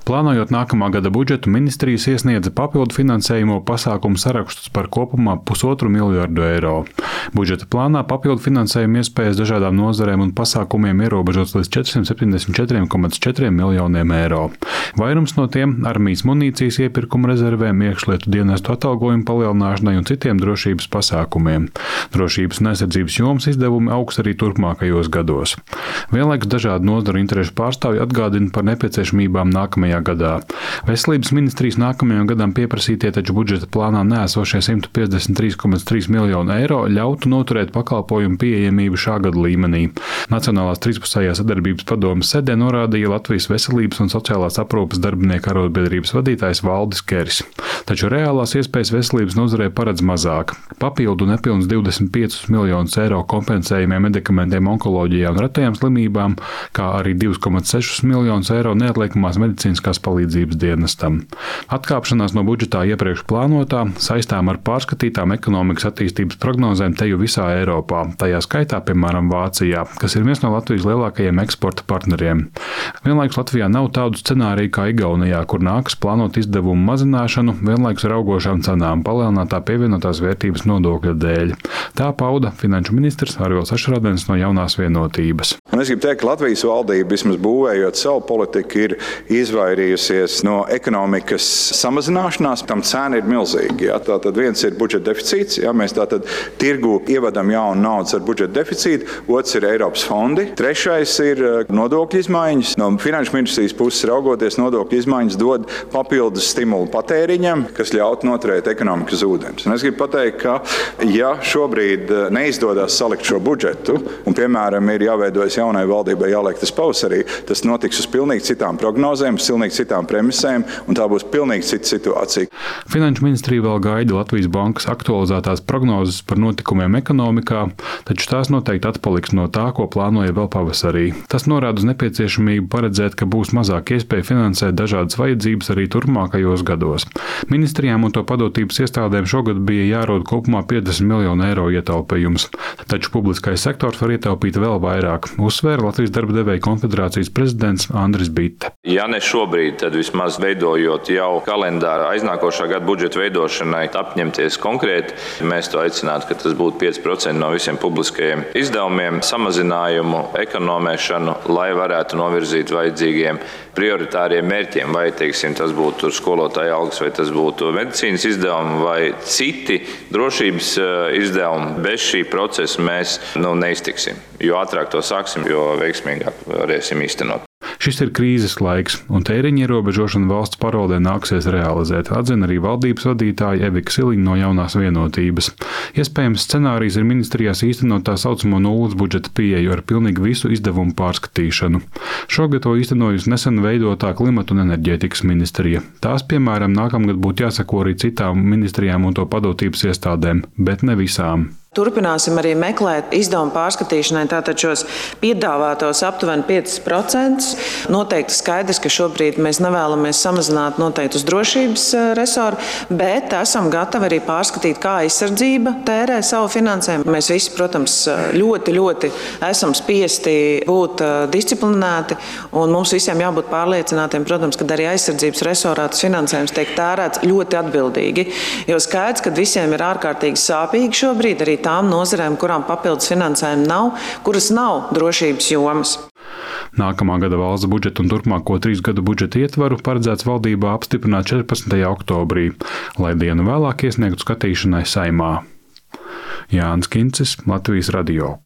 Plānojot nākamā gada budžetu, ministrijas iesniedza papildu finansējumu pasākumu sarakstus par kopumā 1,5 miljardu eiro. Budžeta plānā papildu finansējumu iespējas dažādām nozarēm un pasākumiem ierobežots līdz 474,4 miljoniem eiro. Vairums no tiem - armijas munīcijas iepirkuma rezervēm, iekšlietu dienestu atalgojumu palielināšanai un citiem drošības pasākumiem. Drošības un aizsardzības jomas izdevumi augs arī turpmākajos gados. Vienlaikus dažādu nozaru interešu pārstāvji atgādina par nepieciešamībām nākamajā gadā. Veselības ministrijas nākamajam gadam pieprasītie taču budžeta plānā neesošie 153,3 miljonu eiro ļautu noturēt pakalpojumu pieejamību šā gada līmenī. Nacionālās trīspusējās sadarbības padomes sēdē norādīja Latvijas veselības un sociālās aprūpes darbinieku arotbiedrības vadītājs Valdis Keris. Taču reālās iespējas veselības nozarē paredz mazāk. Papildu nepilns 25 miljonus eiro kompensējumiem medikamentiem onkoloģijā un retajām slimībām, kā arī 2,6 miljonus eiro neatliekamās medicīniskās palīdzības dienestam. Atkāpšanās no budžetā iepriekš plānotā saistām ar pārskatītām ekonomikas attīstības prognozēm teju visā Eiropā, tajā skaitā, piemēram, Vācijā, kas ir viens no Latvijas lielākajiem eksporta partneriem. Vienlaikus Latvijā nav tādu scenāriju kā Igaunijā, kur nākas plānot izdevumu mazināšanu, vienlaikus ar augošām cenām palielinātā pievienotās vērtības nodokļa dēļ. Tā pauda finanšu ministrs Arvils Ašradens no Jaunās vienotības. Un es gribu teikt, ka Latvijas valdība, vismaz būvējot savu politiku, ir izvairījusies no ekonomikas samazināšanās. Tam cena ir milzīga. Ja? Tātad viens ir budžeta deficīts. Ja? Mēs tātad tirgu ievedam jaunu naudas ar budžeta deficītu. Otrs ir Eiropas fondi. Trešais ir nodokļu izmaiņas. No finanšu ministrijas puses raugoties, nodokļu izmaiņas dod papildus stimulu patēriņam, kas ļaut noturēt ekonomikas ūdens. Un es gribu pateikt, ka ja šobrīd neizdodas salikt šo budžetu, un, piemēram, ir jāveidojas jaunai valdībai jāliek tas pavasarī, tas notiks uz pilnīgi citām prognozēm, uz pilnīgi citām premisēm, un tā būs pilnīgi cita situācija. Finanšu ministrija vēl gaida Latvijas bankas aktualizētās prognozes par notikumiem ekonomikā, taču tās noteikti atpaliks no tā, ko plānoja vēl pavasarī. Tas norāda uz nepieciešamību paredzēt, ka būs mazāk iespēja finansēt dažādas vajadzības arī turpmākajos gados. Ministrijām un to padotības iestādēm šogad bija jārod kopumā 50 miljonu eiro ietaupījums, taču publiskais sektors var ietaupīt vēl vairāk, uzsvēra Latvijas darba devēju konfederācijas prezidents Andris Bitte. Ja ne šobrīd, tad vismaz veidojot jau kalendāru aiznākošā gada budžeta veidošanai, apņemties konkrēti. Mēs to aicinātu, ka tas būtu 5% no visiem publiskajiem izdevumiem, samazinājumu, ekonomēšanu, lai varētu novirzīt vajadzīgiem prioritāriem mērķiem, vai, teiksim, tas būtu skolotāja algas, vai tas būtu medicīnas izdevumi, vai citi drošības izdevumi. Bez šī procesa mēs neiztiksim. Jo ātrāk to sāksim, jo veiksmīgāk varēsim īstenot. Šis ir krīzes laiks, un tēriņa ierobežošanu valsts parādē nāksies realizēt, atzina arī valdības vadītāja Evika Siliņa no Jaunās vienotības. Iespējams scenārijs ir ministrijās īstenot tā saucamo nulles budžeta pieeju ar pilnīgi visu izdevumu pārskatīšanu. Šogad to īstenojusi nesen veidotā klimata un enerģētikas ministrija. Tās, piemēram, nākamgad būtu jāseko arī citām ministrijām un to padotības iestādēm, bet ne visām. Turpināsim arī meklēt izdevumu pārskatīšanai tātad šos piedāvātos aptuveni 5%. Noteikti skaidrs, ka šobrīd mēs nevēlamies samazināt noteikti uz drošības resoru, bet esam gatavi arī pārskatīt, kā aizsardzība tērē savu finansējumu. Mēs visi, protams, ļoti esam spiesti būt disciplinēti, un mums visiem jābūt pārliecinātiem, protams, ka arī aizsardzības resorā tas finansējums tiek tērēts ļoti atbildīgi. Jo skaidrs, ka visiem ir ārkārtīgi sāpīgi šobrīd, arī tām nozarēm, kurām papildus finansējumi nav, kuras nav drošības jomas. Nākamā gada valsts budžetu un turpmāko 3 gadu budžeta ietvaru paredzēts valdībā apstiprināt 14. oktobrī, lai dienu vēlāk iesniegtu skatīšanai Saeimā. Jānis Kincis, Latvijas radio.